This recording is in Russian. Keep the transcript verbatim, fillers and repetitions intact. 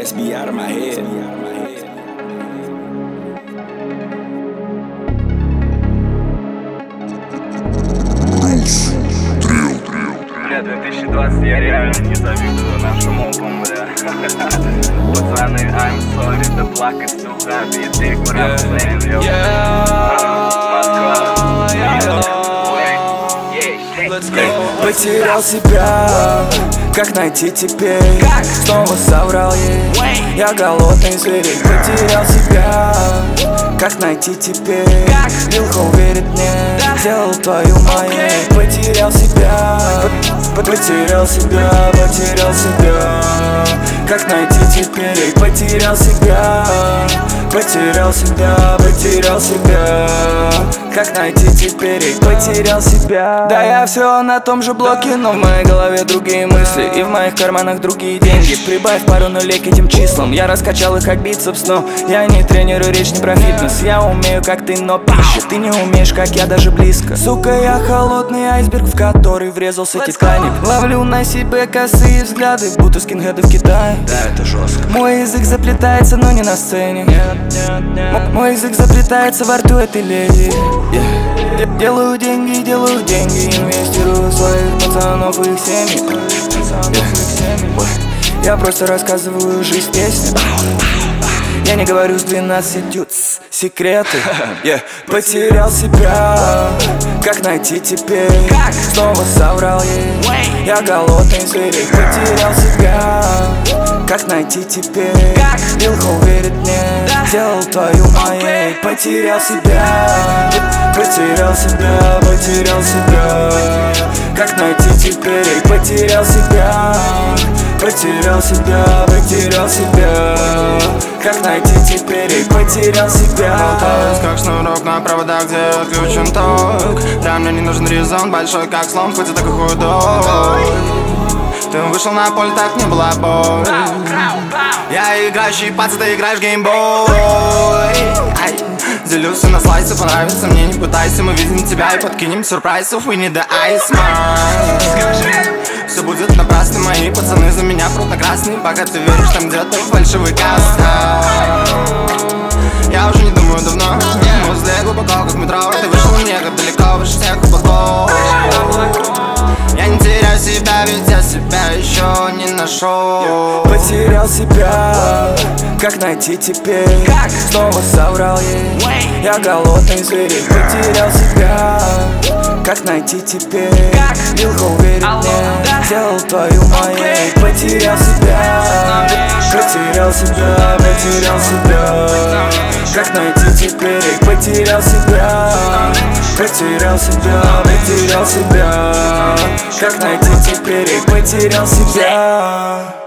S B out of my head. Бля, две тысячи двадцать, я реально не завидую нашему опыту, бля. Пацаны, I'm sorry, да плакать, сука, биты, курят, блин, Потерял себя, как найти теперь? Снова соврал ей, я голодный зверь. Потерял себя, как найти теперь? Вилка уверит мне, сделал твою моей. Потерял себя, потерял себя, потерял себя. Как найти теперь? Потерял себя, потерял себя, потерял себя. Как найти теперь? Потерял себя. Да я все на том же блоке, но в моей голове другие мысли, и в моих карманах другие деньги. Прибавь пару нулей к этим числам, я раскачал их как бицепс, но я не тренер и речь не про фитнес. Я умею как ты, но пища, ты не умеешь как я, даже близко. Сука, я холодный айсберг, в который врезался Титаник. Ловлю на себе косые взгляды, будто скинхеды в Китае. Да, это жестко. Мой язык заплетается, но не на сцене. Нет, нет, нет. Мой язык заплетается во рту этой леди. yeah. Делаю деньги, делаю деньги, инвестирую в своих пацанов и их семьи. yeah. Я просто рассказываю жизнь песни. Я не говорю с двенадцатью секреты. yeah. Потерял себя, как найти теперь? Снова соврал ей, я голодный зверь. Потерял себя, как найти теперь? Вилка уверит мне, сделал твою моей. Потерял себя, потерял себя, потерял себя. Как найти теперь? Потерял себя, потерял себя, потерял себя. Как найти теперь? Потерял себя. Болтаюсь как шнурок на проводах, где отключен ток. Да, мне не нужен резон, большой как слон, хоть и такой худой. Ты вышел на поле, так не было бой. Я играющий пац, ты играешь геймбой. Делюсь на слайсы, понравится мне, не пытайся. Мы видим тебя и подкинем сюрпрайзов. We need the ice man. Все будет напрасно, мои пацаны за меня красные. Пока ты веришь, там где-то фальшивый каста. Я уже не думаю давно. Возле глубоко, как метро. Ты вышел мне как далеко, выше всех облаков. Я не теряю себя, ведь я себя еще не нашел. Потерял себя, как найти теперь? Снова соврал ей, я голодный зверь. Потерял себя, как найти теперь? Вилка уверит мне, сделал твою моей. Потерял себя, потерял себя, потерял себя. Как найти теперь? Потерял себя, потерял себя, потерял себя. Как найти теперь? Потерял себя.